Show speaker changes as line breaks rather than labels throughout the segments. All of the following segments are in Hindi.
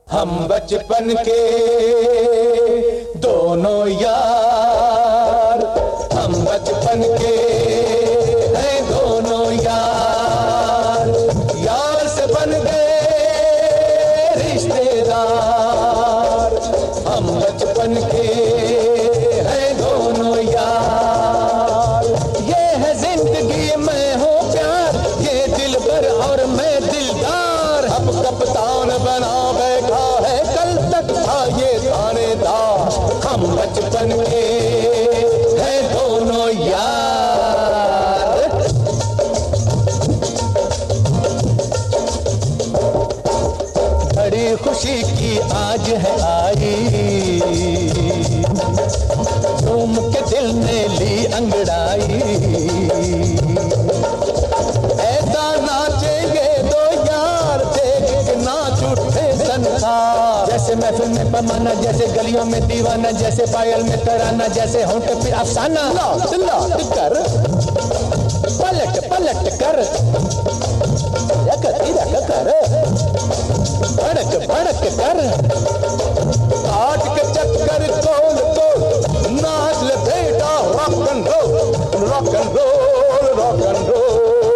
हम बचपन के दोनों यार, हम बचपन के हैं दोनों यार, यार से बन गए रिश्तेदार। हम बचपन के हैं दोनों यार, ये है जिंदगी मैं हूँ प्यार, ये दिलबर और मैं दिलदार। अब कप्तान बना बैठा है, कल तक था ये थानेदार। हम बचपन के हैं दोनों यार। बड़ी खुशी की आज है आई, झूम के दिल ने ली अंगड़ाई। ऐसा नाचेंगे दो यार, देख के नाच उठे संसार। जैसे महफिल में पैमाना, जैसे गलियों में दीवाना, जैसे पायल में तराना, जैसे होंठ पे अफसाना। लौट कर पलट पलट कर रख कर भड़क भड़क कर, काट के चक्कर तोल तोल, नाच ले बेटा rock and roll, rock and roll, rock and roll.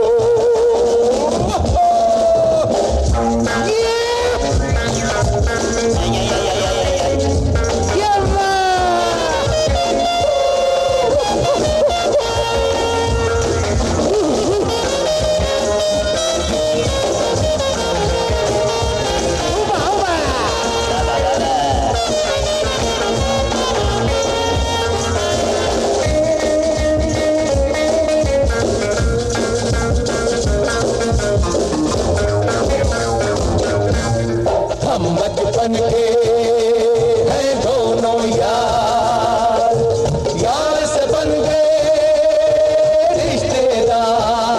हम बचपन के हैं दोनों यार, यार से बन गए रिश्तेदार।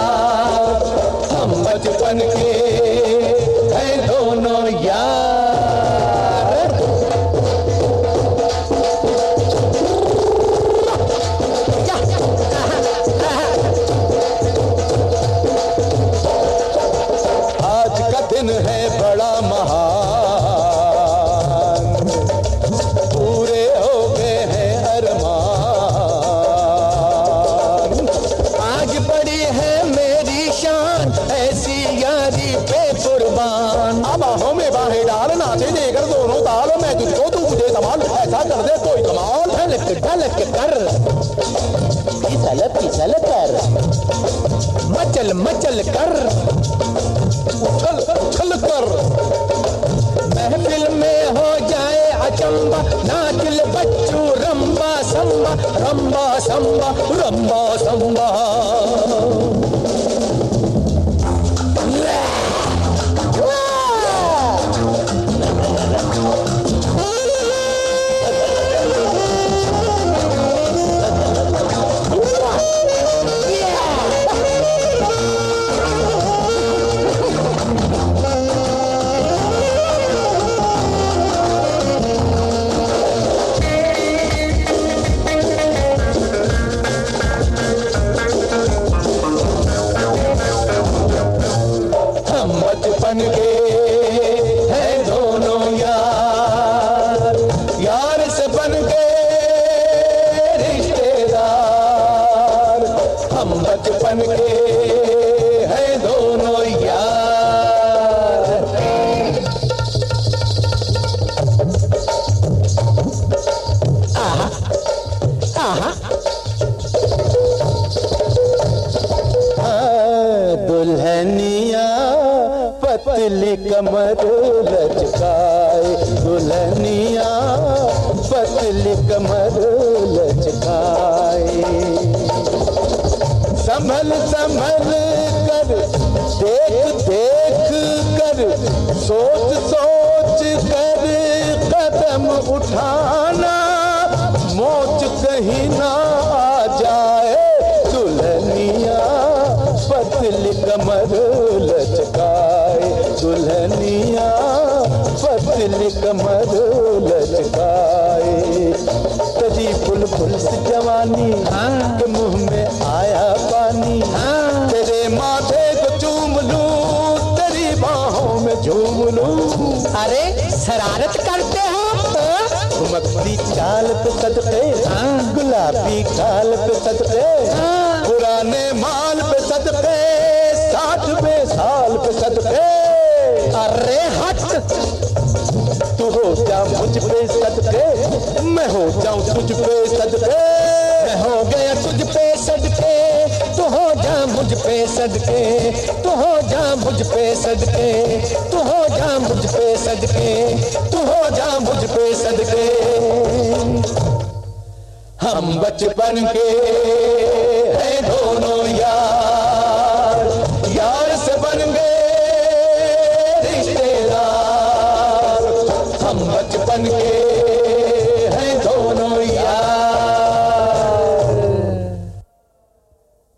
हम बचपन के हैं दोनों यार। आज का दिन है बड़ा महान, पूरे हो गए हैं अरमान। आज बड़ी है मेरी शान, ऐसी यारी पे कुर्बान। अब आहों में बाहें डाल, नाचे देकर दोनों ताल, मैं तुझको तू मुझे संभाल, ऐसा कर दे कोई कमाल। ढलक ढलक कर, फिसल फिसल कर, मचल मचल कर, उछल उछल कर। महफिल में हो जाए अचंबा, नाच ले बच्चू रंबा संबा, रंबा संबा, रंबा संबा। हम बचपन के हैं दोनों यार, यार से बन गए रिश्तेदार। हम बचपन के हैं दोनों यार। आहा आहा, दुल्हनिया पतली कमर लचकाए, दुल्हनिया पतली कमर लचकाए। संभल संभल कर, देख देख कर, सोच सोच कर कदम उठाना, मोच कहीं ना आ जाए। दुल्हनिया पतली कमर लचकाए, दुल्हनिया पतली कमर लचकाए। तजी बुलबुल से जवानी के मुंह में आया पानी, तेरे माथे को चूम लूं, तेरी बाहों में झूम घूम लूं।
अरे शरारत करते हो
मक्खी चाल पे सदके, गुलाबी गाल पे सदके, पुराने माल पे सदके, 60वें साल पे सदके।
अरे हट,
तू हो जा मुझ पे सदके, मैं हो जाऊं तुझ पे सदके।
मैं हो गया तुझ पे सदके, तू हो जा मुझ पे सदके, तू हो जा मुझ पे सदके, तू हो जा मुझ पे सदके,
तू हो जा मुझ पे सदके। हम बचपन के हैं दोनों यार,